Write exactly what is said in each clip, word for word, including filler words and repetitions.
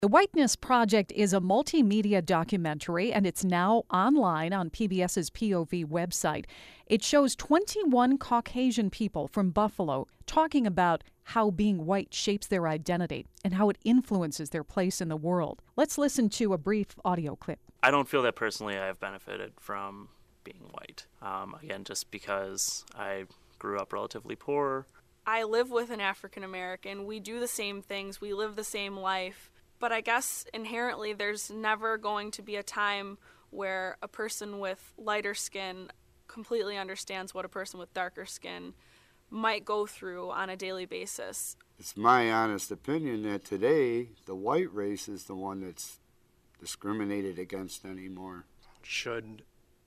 The Whiteness Project is a multimedia documentary, and it's now online on PBS's P O V website. It shows twenty-one Caucasian people from Buffalo talking about how being white shapes their identity and how it influences their place in the world. Let's listen to a brief audio clip. I don't feel that personally I have benefited from being white. Um, again, just because I grew up relatively poor. I live with an African American. We do the same things. We live the same life. But I guess inherently there's never going to be a time where a person with lighter skin completely understands what a person with darker skin might go through on a daily basis. It's my honest opinion that today the white race is the one that's discriminated against anymore. Should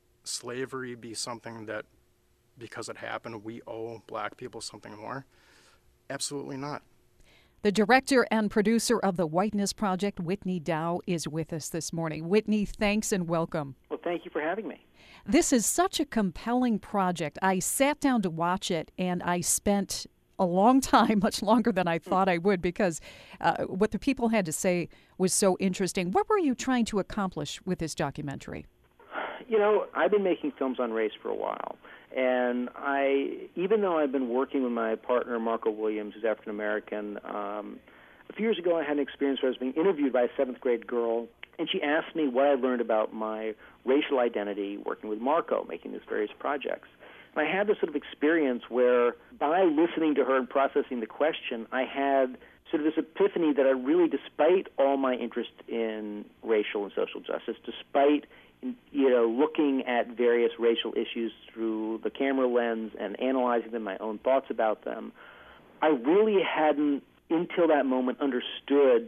slavery be something that, because it happened, we owe black people something more? Absolutely not. The director and producer of the Whiteness Project, Whitney Dow, is with us this morning. Whitney, thanks and welcome. Well, thank you for having me. This is such a compelling project. I sat down to watch it, and I spent a long time, much longer than I thought I would, because uh, what the people had to say was so interesting. What were you trying to accomplish with this documentary? You know, I've been making films on race for a while. And I, even though I've been working with my partner, Marco Williams, who's African American, um, a few years ago I had an experience where I was being interviewed by a seventh grade girl, and she asked me what I learned about my racial identity working with Marco, making these various projects. And I had this sort of experience where, by listening to her and processing the question, I had sort of this epiphany that I really, despite all my interest in racial and social justice, despite you know, looking at various racial issues through the camera lens and analyzing them, my own thoughts about them, I really hadn't, until that moment, understood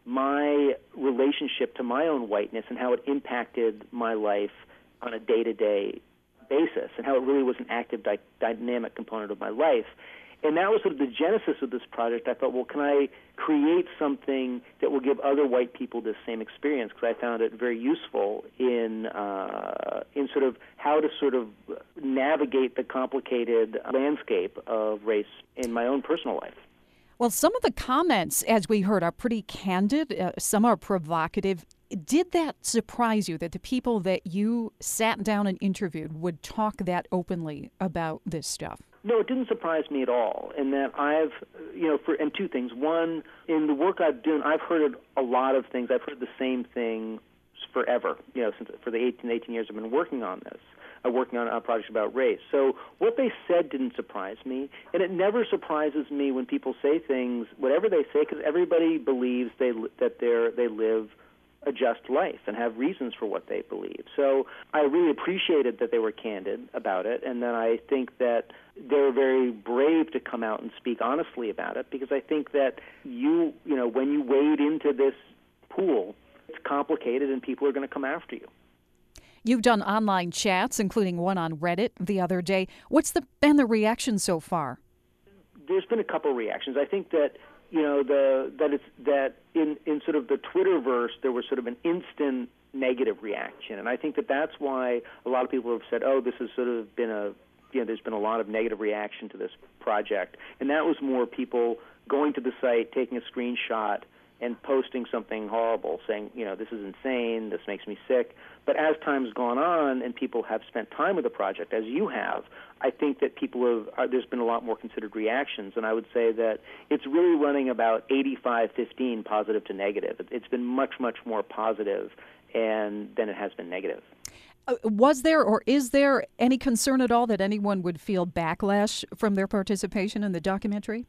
my relationship to my own whiteness and how it impacted my life on a day-to-day basis and how it really was an active, dy- dynamic component of my life. And that was sort of the genesis of this project. I thought, well, can I create something that will give other white people this same experience? Because I found it very useful in uh, in sort of how to sort of navigate the complicated landscape of race in my own personal life. Well, some of the comments, as we heard, are pretty candid. Uh, some are provocative. Did that surprise you, that the people that you sat down and interviewed would talk that openly about this stuff? No, it didn't surprise me at all. In that I've, you know, for and two things. One, in the work I've done, I've heard a lot of things. I've heard the same thing forever. You know, since for the eighteen, eighteen years I've been working on this, uh, working on a project about race. So what they said didn't surprise me, and it never surprises me when people say things, whatever they say, because everybody believes they that they're they live a just life and have reasons for what they believe. So I really appreciated that they were candid about it, and then I think that they were very brave to come out and speak honestly about it, because I think that you, you know, when you wade into this pool, it's complicated and people are going to come after you. You've done online chats, including one on Reddit the other day. What's the, been the reaction so far? There's been a couple of reactions. I think that you know the that it's that in, in sort of the Twitterverse there was sort of an instant negative reaction, and I think that that's why a lot of people have said, "Oh, this has sort of been a you know there's been a lot of negative reaction to this project," and that was more people going to the site, taking a screenshot, and posting something horrible, saying, you know, this is insane, this makes me sick. But as time's gone on and people have spent time with the project, as you have, I think that people have, uh, there's been a lot more considered reactions, and I would say that it's really running about eighty-five fifteen positive to negative. It's been much, much more positive and than it has been negative. Uh, was there or is there any concern at all that anyone would feel backlash from their participation in the documentary?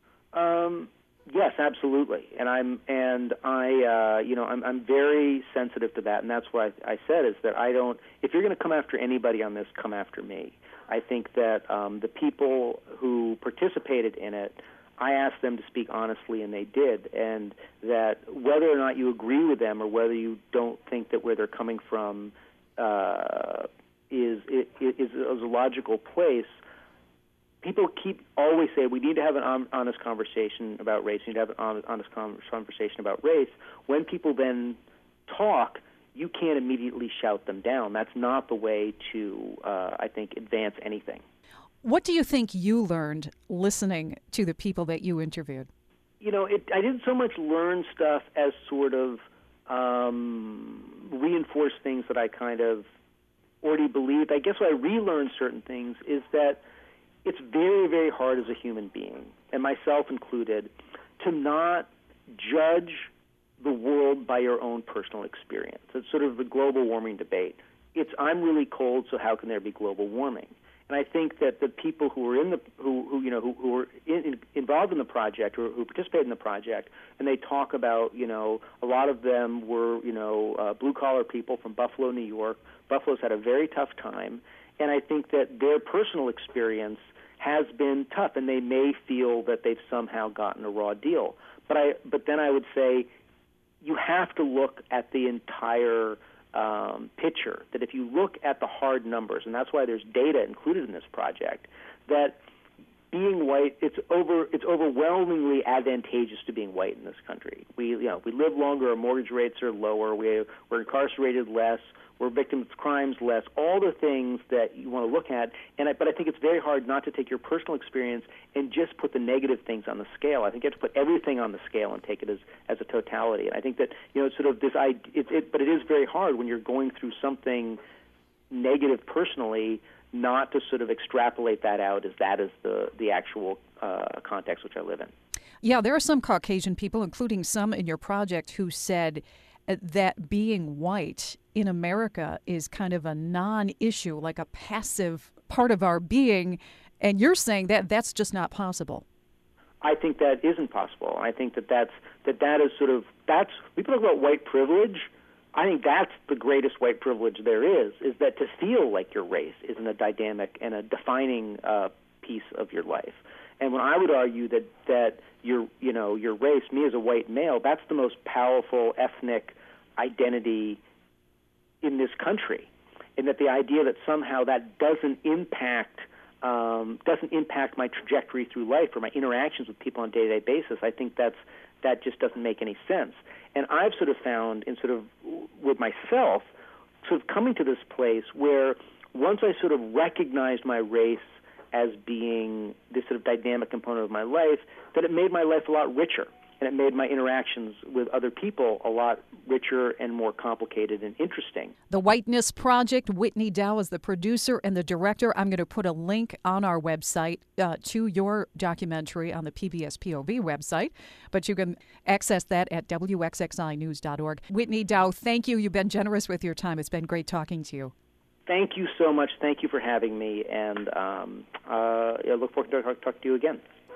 Um... Yes, absolutely, and I'm and I, uh, you know, I'm I'm very sensitive to that, and that's why I, I said is that I don't. If you're going to come after anybody on this, come after me. I think that um, the people who participated in it, I asked them to speak honestly, and they did, and that whether or not you agree with them or whether you don't think that where they're coming from uh, is, is is is a logical place. People keep always say we need to have an honest conversation about race. We need to have an honest conversation about race. When people then talk, you can't immediately shout them down. That's not the way to, uh, I think, advance anything. What do you think you learned listening to the people that you interviewed? you know, it, I didn't so much learn stuff as sort of um, reinforce things that I kind of already believed. I guess what I relearned certain things is that it's very, very hard as a human being, and myself included, to not judge the world by your own personal experience. It's sort of the global warming debate. It's, I'm really cold, so how can there be global warming? And I think that the people who were in the who, who you know who, who were in, in, involved in the project or who participated in the project, and they talk about, you know, a lot of them were, you know, uh, blue collar people from Buffalo, New York. Buffalo's had a very tough time, and I think that their personal experience has been tough, and they may feel that they've somehow gotten a raw deal. But I but then I would say you have to look at the entire Um, picture, that if you look at the hard numbers, and that's why there's data included in this project, that being white, it's over, it's overwhelmingly advantageous to being white in this country. We, you know, we live longer, our mortgage rates are lower, we, we're incarcerated less, we're victims of crimes less, all the things that you want to look at. And I, but I think it's very hard not to take your personal experience and just put the negative things on the scale. I think you have to put everything on the scale and take it as, as a totality. And I think that, you know, sort of this idea, it, it, but it is very hard when you're going through something negative personally, not to sort of extrapolate that out as that is the, the actual uh, context which I live in. Yeah, there are some Caucasian people, including some in your project, who said that being white in America is kind of a non-issue, like a passive part of our being, and you're saying that that's just not possible. I think that isn't possible. I think that that's, that that is sort of, that's, we talk about white privilege. I think that's the greatest white privilege there is, is that to feel like your race isn't a dynamic and a defining uh, piece of your life. And when I would argue that, that your, you know, your race, me as a white male, that's the most powerful ethnic identity in this country, and that the idea that somehow that doesn't impact um, doesn't impact my trajectory through life or my interactions with people on a day-to-day basis, I think that's that just doesn't make any sense. And I've sort of found, in sort of with myself, sort of coming to this place where once I sort of recognized my race as being this sort of dynamic component of my life, that it made my life a lot richer, and it made my interactions with other people a lot richer and more complicated and interesting. The Whiteness Project, Whitney Dow is the producer and the director. I'm going to put a link on our website uh, to your documentary on the P B S P O V website, but you can access that at W X X I news dot org. Whitney Dow, thank you. You've been generous with your time. It's been great talking to you. Thank you so much. Thank you for having me, and um, uh, I look forward to talking to you again.